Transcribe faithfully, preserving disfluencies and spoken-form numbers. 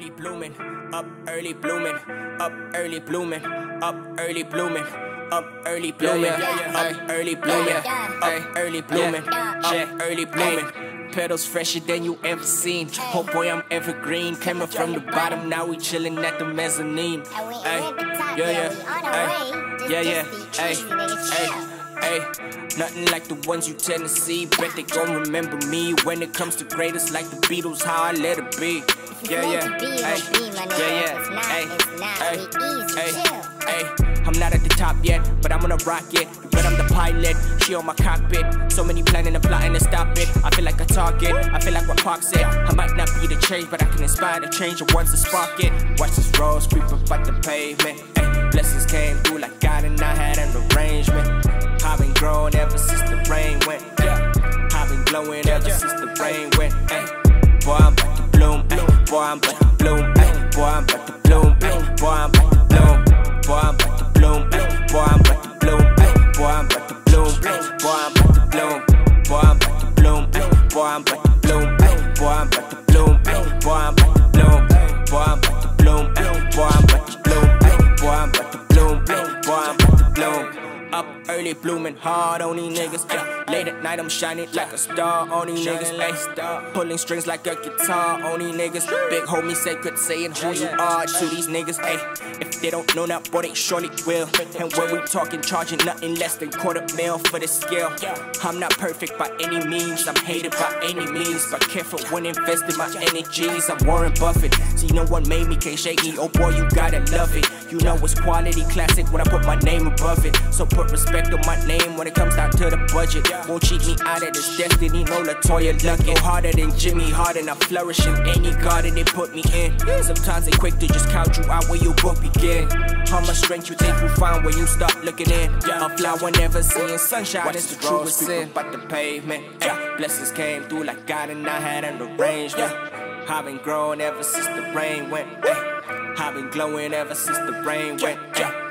early blooming, up early blooming, up early blooming, up early blooming, up early blooming, up early blooming, up early blooming, up early blooming. Petals fresher than you ever seen. Oh boy, I'm evergreen. Came up from the bottom, now we chillin' at the mezzanine. Ay, yeah, yeah, ay, yeah, yeah, ay, ay. Ay, nothing like the ones you tend to see. Bet they gon' remember me when it comes to greatest, like the Beatles, how I let it be. Yeah, yeah, ay, yeah, yeah, ay, ay, ay, ay. I'm not at the top yet, but I'm on a rocket. But I'm the pilot, she on my cockpit. So many planning and plotting to stop it. I feel like a target, I feel like what Park said. I might not be the change, but I can inspire the change and once to spark it. Watch this rose creep up at the pavement. Ay, blessings came through like God and I had an arrangement. I've been growing ever since the rain went. Yeah, I've been glowing ever since the rain went. Ay, boy, I'm about to bloom. Ay, boy, I'm about to bloom. Ay, boy, I'm about to bloom. Ay, boy, I'm about to bloom. Boy, I'm about to bloom. Ay, boy, I'm about to bloom. Ay, boy, I'm about to bloom. Ay, boy, I'm about to bloom. Boy, I'm about to bloom. Ay, boy, I'm about to bloom. Ay, boy, I'm about to bloom. Ay, boy, I'm about to bloom. Boy, I'm about to bloom. Ay, boy, I'm about to bloom. Ay, boy, I'm about to bloom. Ay, boy, I'm about to bloom. Up early blooming hard on these niggas, yeah. Late at night I'm shining like a star on these niggas, ayy. Pulling strings like a guitar on these niggas. Big homie say good saying who you are to these niggas, ayy. If they don't know that, boy, they surely will. And when we talking, charging nothing less than quarter mil for the skill. I'm not perfect by any means, I'm hated by any means, but careful when investing my energies. I'm Warren Buffett, see no one made me, can't shake me. Oh boy, you gotta love it. You know it's quality classic when I put my name above it. So put respect on my name when it comes down to the budget. Won't cheat me out of this destiny, no Latoya Luckett. Harder than Jimmy Harden, I flourish in any garden they put me in. Sometimes they quick to just count you out where you both begin. How much strength you think you find when you start looking in? A flower never seeing sunshine, what is the truest sin? But the pavement, yeah. Blessings came through like God and I had an arrangement. I've been growing ever since the rain went. I've been glowing ever since the rain went.